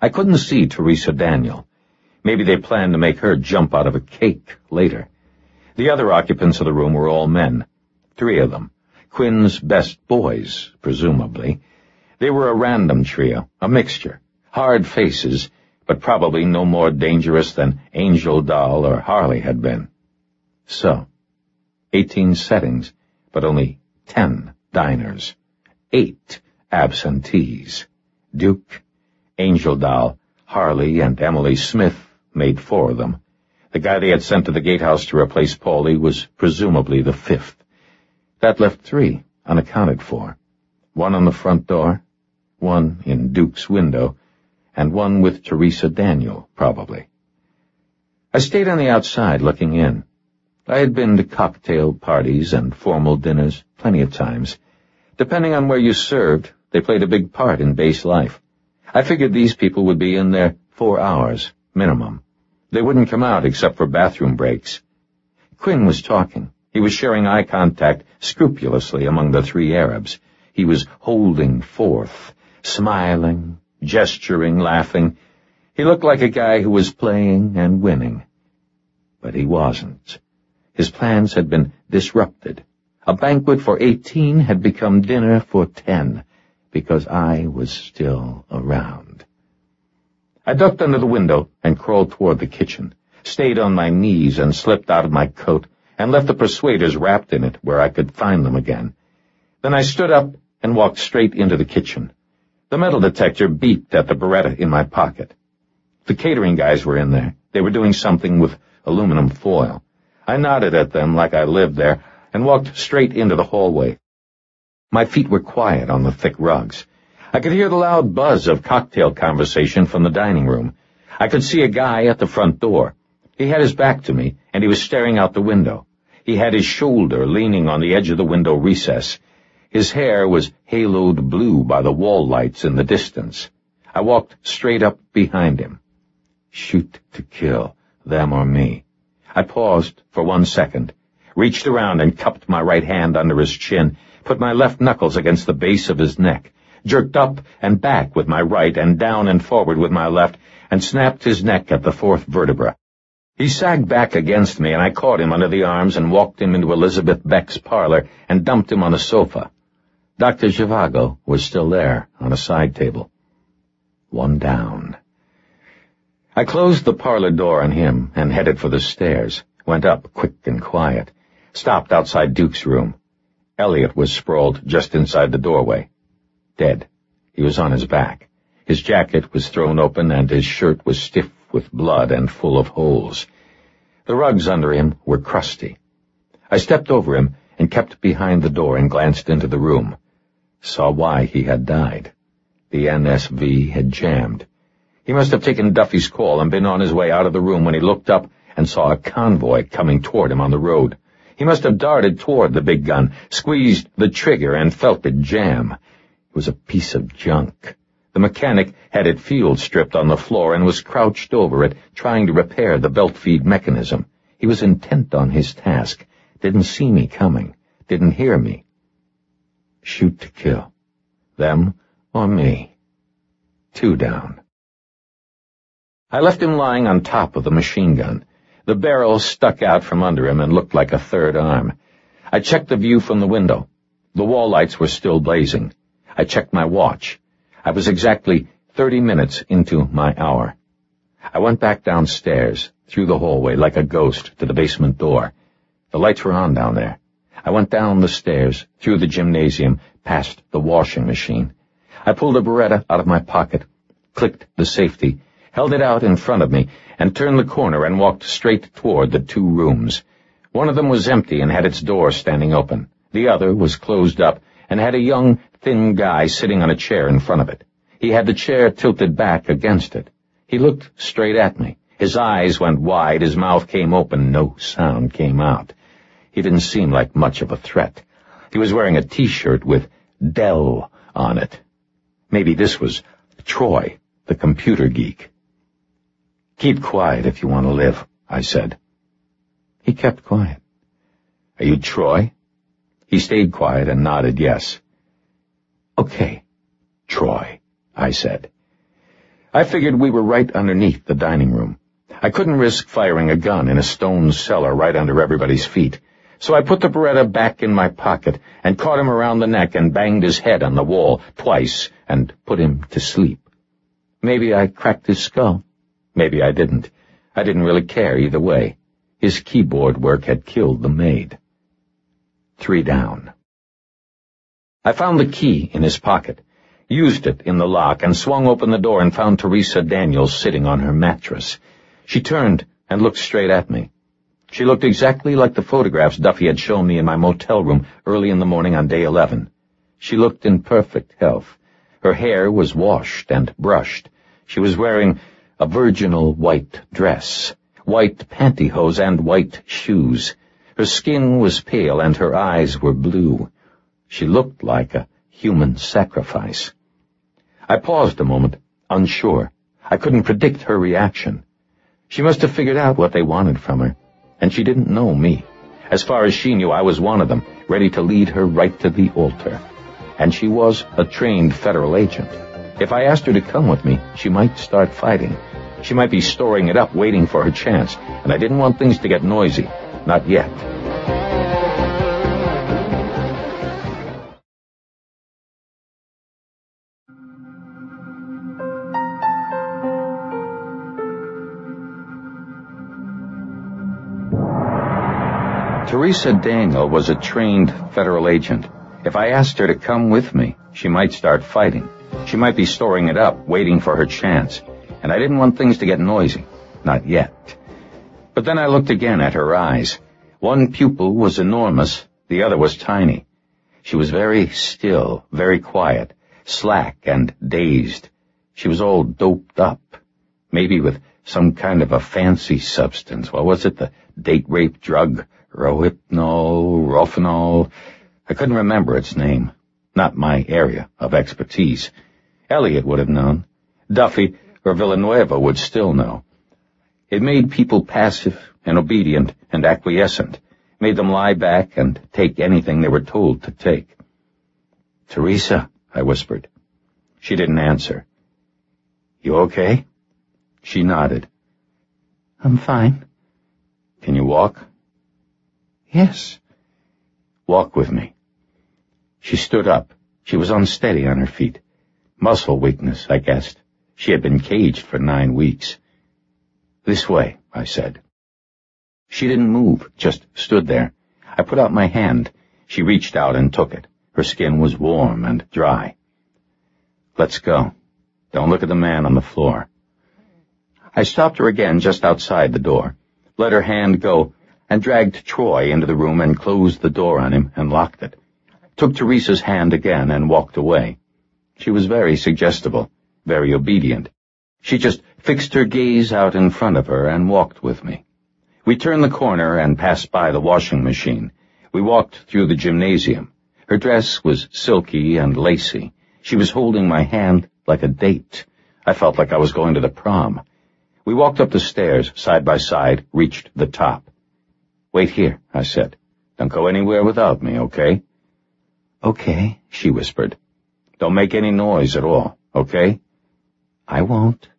I couldn't see Teresa Daniel. Maybe they planned to make her jump out of a cake later. The other occupants of the room were all men. 3 of them. Quinn's best boys, presumably. They were a random trio, a mixture. Hard faces, but probably no more dangerous than Angel Doll or Harley had been. So, 18 settings, but only 10 diners. 8 absentees. Duke, Angel Doll, Harley, and Emily Smith made 4 of them. The guy they had sent to the gatehouse to replace Paulie was presumably the 5th. That left 3, unaccounted for. 1 on the front door, 1 in Duke's window, and 1 with Teresa Daniel, probably. I stayed on the outside looking in. I had been to cocktail parties and formal dinners plenty of times. Depending on where you served, they played a big part in base life. I figured these people would be in there 4 hours, minimum. They wouldn't come out except for bathroom breaks. Quinn was talking. He was sharing eye contact scrupulously among the 3 Arabs. He was holding forth, smiling, gesturing, laughing. He looked like a guy who was playing and winning. But he wasn't. His plans had been disrupted. A banquet for 18 had become dinner for 10, because I was still around. I ducked under the window and crawled toward the kitchen, stayed on my knees and slipped out of my coat, and left the persuaders wrapped in it where I could find them again. Then I stood up and walked straight into the kitchen. The metal detector beeped at the Beretta in my pocket. The catering guys were in there. They were doing something with aluminum foil. I nodded at them like I lived there and walked straight into the hallway. My feet were quiet on the thick rugs. I could hear the loud buzz of cocktail conversation from the dining room. I could see a guy at the front door. He had his back to me, and he was staring out the window. He had his shoulder leaning on the edge of the window recess. His hair was haloed blue by the wall lights in the distance. I walked straight up behind him. Shoot to kill, them or me. I paused for 1 second, reached around and cupped my right hand under his chin, put my left knuckles against the base of his neck, jerked up and back with my right and down and forward with my left, and snapped his neck at the 4th vertebra. He sagged back against me, and I caught him under the arms and walked him into Elizabeth Beck's parlor and dumped him on a sofa. Dr. Zhivago was still there, on a side table. 1 down. I closed the parlor door on him and headed for the stairs, went up quick and quiet, stopped outside Duke's room. Elliot was sprawled just inside the doorway. Dead. He was on his back. His jacket was thrown open and his shirt was stiff with blood and full of holes. The rugs under him were crusty. I stepped over him and kept behind the door and glanced into the room. Saw why he had died. The NSV had jammed. He must have taken Duffy's call and been on his way out of the room when he looked up and saw a convoy coming toward him on the road. He must have darted toward the big gun, squeezed the trigger, and felt it jam. It was a piece of junk. The mechanic had it field stripped on the floor and was crouched over it, trying to repair the belt feed mechanism. He was intent on his task, didn't see me coming, didn't hear me. Shoot to kill. Them or me. 2 down. I left him lying on top of the machine gun. The barrel stuck out from under him and looked like a 3rd arm. I checked the view from the window. The wall lights were still blazing. I checked my watch. I was exactly 30 minutes into my hour. I went back downstairs, through the hallway like a ghost to the basement door. The lights were on down there. I went down the stairs, through the gymnasium, past the washing machine. I pulled a Beretta out of my pocket, clicked the safety, held it out in front of me, and turned the corner and walked straight toward the 2 rooms. One of them was empty and had its door standing open. The other was closed up and had a young, thin guy sitting on a chair in front of it. He had the chair tilted back against it. He looked straight at me. His eyes went wide, his mouth came open, no sound came out. He didn't seem like much of a threat. He was wearing a T-shirt with Dell on it. Maybe this was Troy, the computer geek. "Keep quiet if you want to live," I said. He kept quiet. "Are you Troy?" He stayed quiet and nodded yes. "Okay, Troy," I said. I figured we were right underneath the dining room. I couldn't risk firing a gun in a stone cellar right under everybody's feet, so I put the Beretta back in my pocket and caught him around the neck and banged his head on the wall twice and put him to sleep. Maybe I cracked his skull. Maybe I didn't. I didn't really care either way. His keyboard work had killed the maid. 3 down. I found the key in his pocket, used it in the lock, and swung open the door and found Teresa Daniels sitting on her mattress. She turned and looked straight at me. She looked exactly like the photographs Duffy had shown me in my motel room early in the morning on day 11. She looked in perfect health. Her hair was washed and brushed. She was wearing a virginal white dress, white pantyhose, and white shoes. Her skin was pale and her eyes were blue. She looked like a human sacrifice. I paused a moment, unsure. I couldn't predict her reaction. She must have figured out what they wanted from her, and she didn't know me. As far as she knew, I was one of them, ready to lead her right to the altar. And she was a trained federal agent. If I asked her to come with me, she might start fighting. She might be storing it up, waiting for her chance, and I didn't want things to get noisy. Not yet. Teresa Daniel was a trained federal agent. If I asked her to come with me, she might start fighting. She might be storing it up, waiting for her chance. And I didn't want things to get noisy. Not yet. But then I looked again at her eyes. One pupil was enormous, the other was tiny. She was very still, very quiet, slack and dazed. She was all doped up, maybe with some kind of a fancy substance. What was it, the date rape drug? Rohypnol? I couldn't remember its name. Not my area of expertise. Elliot would have known. Duffy or Villanueva would still know. It made people passive and obedient and acquiescent, made them lie back and take anything they were told to take. "Teresa," I whispered. She didn't answer. "You okay?" She nodded. "I'm fine." "Can you walk?" "Yes." "Walk with me." She stood up. She was unsteady on her feet. Muscle weakness, I guessed. She had been caged for 9 weeks. "This way," I said. She didn't move, just stood there. I put out my hand. She reached out and took it. Her skin was warm and dry. "Let's go. Don't look at the man on the floor." I stopped her again just outside the door, let her hand go, and dragged Troy into the room and closed the door on him and locked it. Took Teresa's hand again and walked away. She was very suggestible, very obedient. She just fixed her gaze out in front of her and walked with me. We turned the corner and passed by the washing machine. We walked through the gymnasium. Her dress was silky and lacy. She was holding my hand like a date. I felt like I was going to the prom. We walked up the stairs, side by side, reached the top. "Wait here," I said. "Don't go anywhere without me, okay?" "Okay," she whispered. "Don't make any noise at all, okay?" "I won't."